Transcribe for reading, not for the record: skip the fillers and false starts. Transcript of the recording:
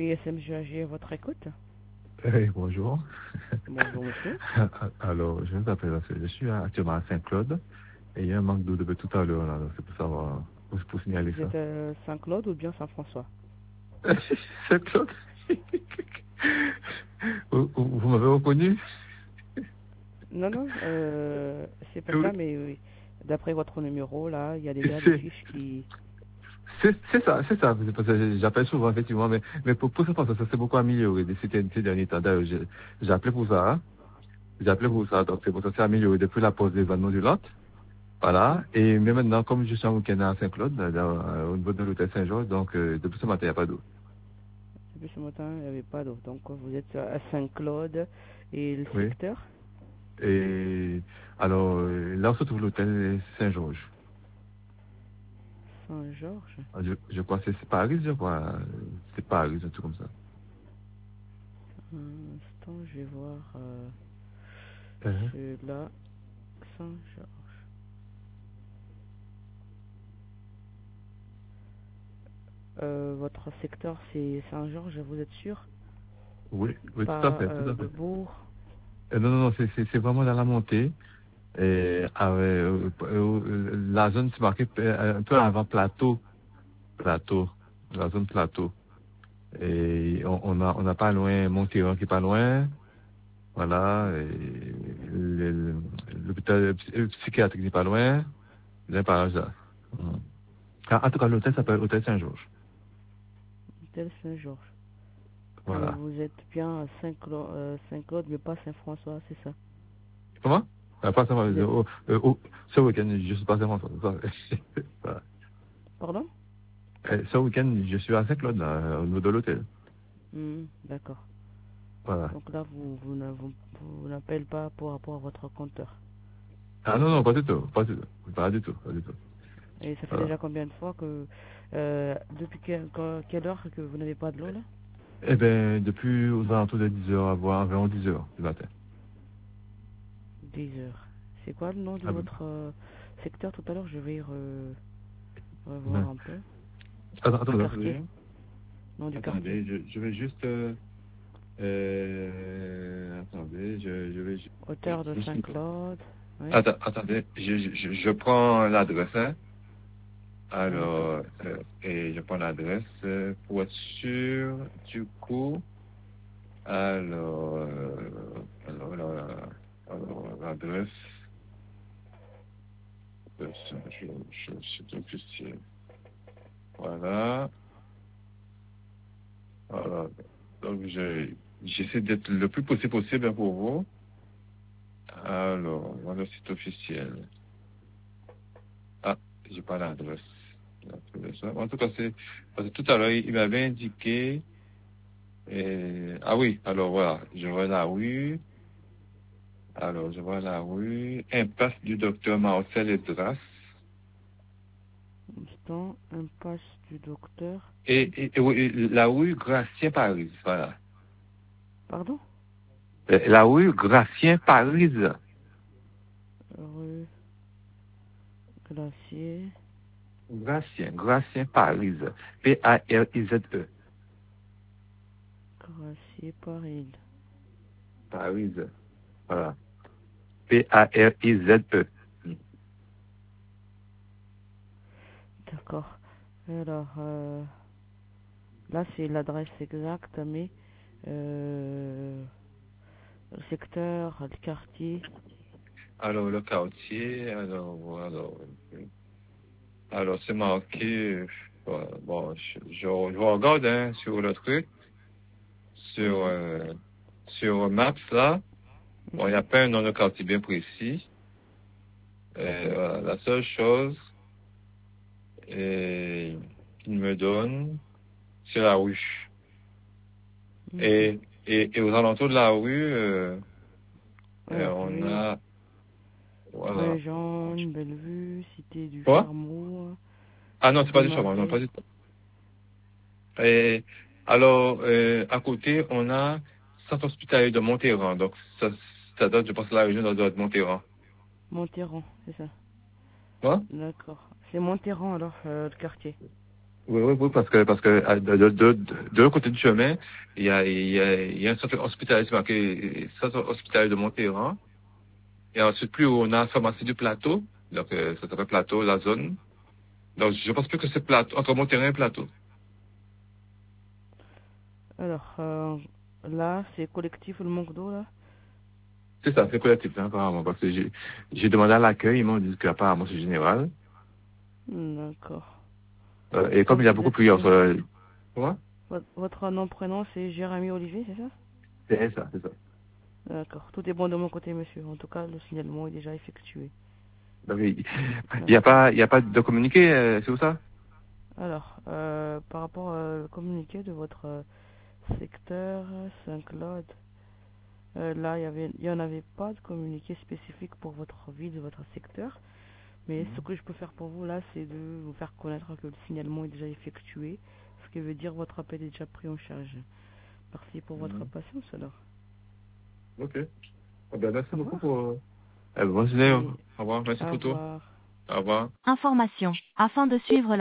GSM-GAG à votre écoute. Bonjour. Bonjour monsieur. Alors, je vous appelle parce que je suis actuellement à Saint-Claude et il y a un manque d'eau depuis tout à l'heure là, donc c'est pour savoir, pour signaler Vous ça. êtes à Saint-Claude ou bien Saint-François? Saint-Claude. Vous m'avez reconnu? Non, non, c'est pas Oui. ça, mais oui, d'après votre numéro, là, il y a déjà des C'est fiches qui... c'est ça, parce que j'appelle souvent effectivement, mais pour ça, ça s'est beaucoup amélioré ces derniers temps. D'ailleurs, j'ai appelé pour ça, hein. J'ai appelé pour ça, donc c'est pour ça que c'est amélioré depuis la pause des vannes modulantes. Voilà. Et mais maintenant, comme je suis en week-end à Saint-Claude, au niveau de l'hôtel Saint-Georges, donc depuis ce matin, il n'y a pas d'eau. Depuis ce matin, il n'y avait pas d'eau. Donc vous êtes à Saint-Claude et le Oui. secteur Et alors, là, on se trouve l'hôtel Saint-Georges. Saint-Georges. Je crois que c'est Paris, je crois. C'est Paris, un truc comme ça. Un instant, je vais voir Uh-huh. celui-là. Saint-Georges. Votre secteur, c'est Saint-Georges, vous êtes sûr? Oui, oui, tout à Pas fait, tout à le fait. bourg. Non, non, non, c'est vraiment dans la montée. Et la zone, c'est marqué un peu avant plateau, la zone plateau. Et on a pas loin Montéran qui est pas loin. Voilà, et l'hôpital psychiatrique n'est pas loin, bien par là. En tout cas, l'hôtel s'appelle Hôtel Saint-Georges. Hôtel Saint-Georges. Et Voilà. vous êtes bien à Saint-Claude, mais pas Saint-François, c'est ça? Comment? Pas seulement, Vous êtes... ce week-end, je suis pas à Saint-François. Voilà. Pardon? Ce week-end, je suis à Saint-Claude, là, au niveau de l'hôtel. D'accord. Voilà. Donc là, vous n'appelez pas pour rapport à votre compteur. Ah non, non, pas du tout, pas du tout, pas du tout, pas du tout. Et ça fait Voilà. déjà combien de fois que... depuis quelle heure que vous n'avez pas de l'eau, là? Eh ben, depuis aux alentours de 10 heures, voire environ 10 heures du matin. 10 heures. C'est quoi le nom de Ah, bon. votre secteur tout à l'heure? Je vais revoir Ouais. un peu. Le Attendez, quartier. attendez. Nom du quartier. Attendez, je vais juste... attendez, je vais... Hauteur de Saint-Claude. Oui. Attendez, je prends l'adresse, hein. D'accord. Alors, et je prends l'adresse pour être sûr du coup. Alors, alors, l'adresse, je suis officiel. Voilà. Voilà. Donc, j'essaie d'être le plus possible pour vous. Alors, voilà le site officiel. Ah, j'ai pas l'adresse. En tout cas, c'est parce que tout à l'heure, il m'avait indiqué. Ah oui, alors voilà, je vois la rue. Alors, je vois la rue. Impasse du docteur Marcel Edras. Instant, impasse du docteur. Et oui, la rue Gratien Paris, voilà. Pardon? La rue Gratien Paris. Rue Glacier. Gratien Paris. P-A-R-I-Z-E. Glacier Paris. Paris. Voilà. P-A-R-I-Z-E. D'accord. Alors, là, c'est l'adresse exacte, mais le secteur, le quartier. Alors, le quartier, alors c'est marqué, bon, je regarde hein, sur le truc, sur Maps, là. Bon, il n'y a pas un nom de quartier bien précis. Voilà, la seule chose qu'il me donne, c'est la rue. Et aux alentours de la rue, on Rue a... Voilà. Saint-Jean, Bellevue, Cité du Quoi? Charmeau, Ah non, c'est pas du Chauvin, non, Marais. pas du tout. Et alors, à côté, on a Centre hospitalier de Montéran. Donc, ça doit, je pense, la région doit être Montéran. Montéran, c'est ça. Quoi? D'accord. C'est Montéran alors, le quartier. Oui, parce que de l'autre côté du chemin, il y a un centre hospitalier, c'est marqué centre hospitalier de Monterrey. Et ensuite, plus haut, on a la pharmacie du plateau. Donc, ça s'appelle plateau, la zone. Donc, je pense plus que c'est plateau, entre Monterrey et plateau. Alors, là, c'est collectif le manque d'eau, là? C'est ça, c'est collectif, hein, apparemment. Parce que j'ai demandé à l'accueil, ils m'ont dit qu'apparemment c'est général. D'accord. Et comme Donc, il y a vous beaucoup êtes... plus entre, comment? votre nom, prénom, c'est Jérémy Olivier, c'est ça? C'est ça. D'accord. Tout est bon de mon côté, monsieur. En tout cas, le signalement est déjà effectué. Donc, il Merci. y a pas de communiqué, c'est où ça? Alors, par rapport au communiqué de votre secteur Saint-Claude, là, il n'y en avait pas de communiqué spécifique pour votre ville, de votre secteur. Mais ce que je peux faire pour vous, là, c'est de vous faire connaître que le signalement est déjà effectué, ce qui veut dire votre appel est déjà pris en charge. Merci pour votre Mhm. patience, alors. Ok. Ah ben, merci Au beaucoup revoir. pour, bonne journée. Et Au revoir. Merci au pour tout. revoir. Au revoir. Information. Afin de suivre